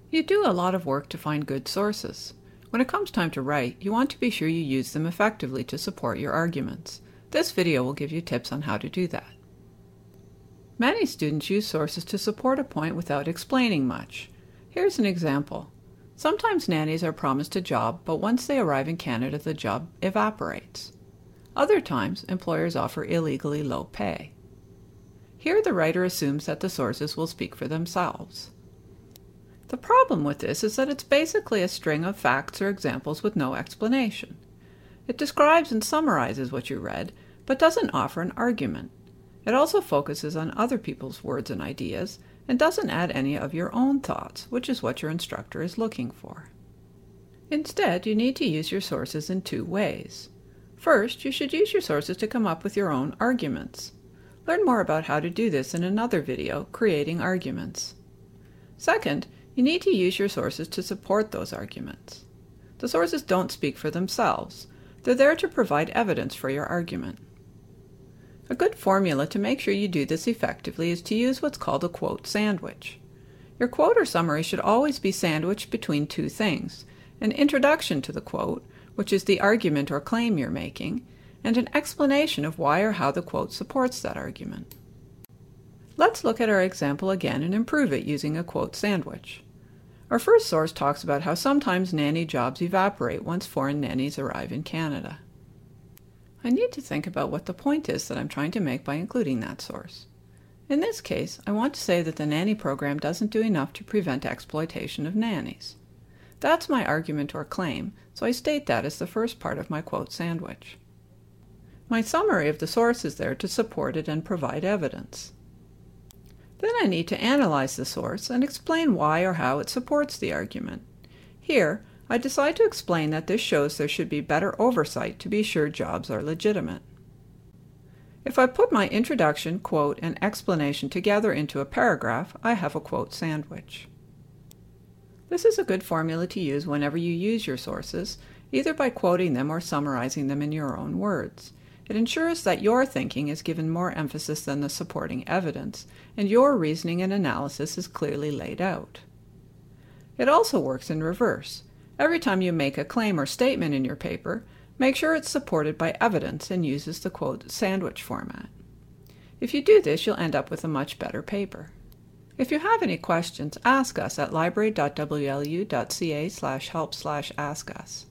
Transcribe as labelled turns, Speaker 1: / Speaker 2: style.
Speaker 1: You do a lot of work to find good sources. When it comes time to write, you want to be sure you use them effectively to support your arguments. This video will give you tips on how to do that. Many students use sources to support a point without explaining much. Here's an example. Sometimes nannies are promised a job, but once they arrive in Canada, the job evaporates. Other times, employers offer illegally low pay. Here the writer assumes that the sources will speak for themselves. The problem with this is that it's basically a string of facts or examples with no explanation. It describes and summarizes what you read, but doesn't offer an argument. It also focuses on other people's words and ideas, and doesn't add any of your own thoughts, which is what your instructor is looking for. Instead, you need to use your sources in two ways. First, you should use your sources to come up with your own arguments. Learn more about how to do this in another video, Creating Arguments. Second, you need to use your sources to support those arguments. The sources don't speak for themselves. They're there to provide evidence for your argument. A good formula to make sure you do this effectively is to use what's called a quote sandwich. Your quote or summary should always be sandwiched between two things: an introduction to the quote, which is the argument or claim you're making, and an explanation of why or how the quote supports that argument. Let's look at our example again and improve it using a quote sandwich. Our first source talks about how sometimes nanny jobs evaporate once foreign nannies arrive in Canada. I need to think about what the point is that I'm trying to make by including that source. In this case, I want to say that the nanny program doesn't do enough to prevent exploitation of nannies. That's my argument or claim, so I state that as the first part of my quote sandwich. My summary of the source is there to support it and provide evidence. Then I need to analyze the source and explain why or how it supports the argument. Here, I decide to explain that this shows there should be better oversight to be sure jobs are legitimate. If I put my introduction, quote, and explanation together into a paragraph, I have a quote sandwich. This is a good formula to use whenever you use your sources, either by quoting them or summarizing them in your own words. It ensures that your thinking is given more emphasis than the supporting evidence, and your reasoning and analysis is clearly laid out. It also works in reverse. Every time you make a claim or statement in your paper, make sure it's supported by evidence and uses the quote sandwich format. If you do this, you'll end up with a much better paper. If you have any questions, ask us at library.wlu.ca/help/askus.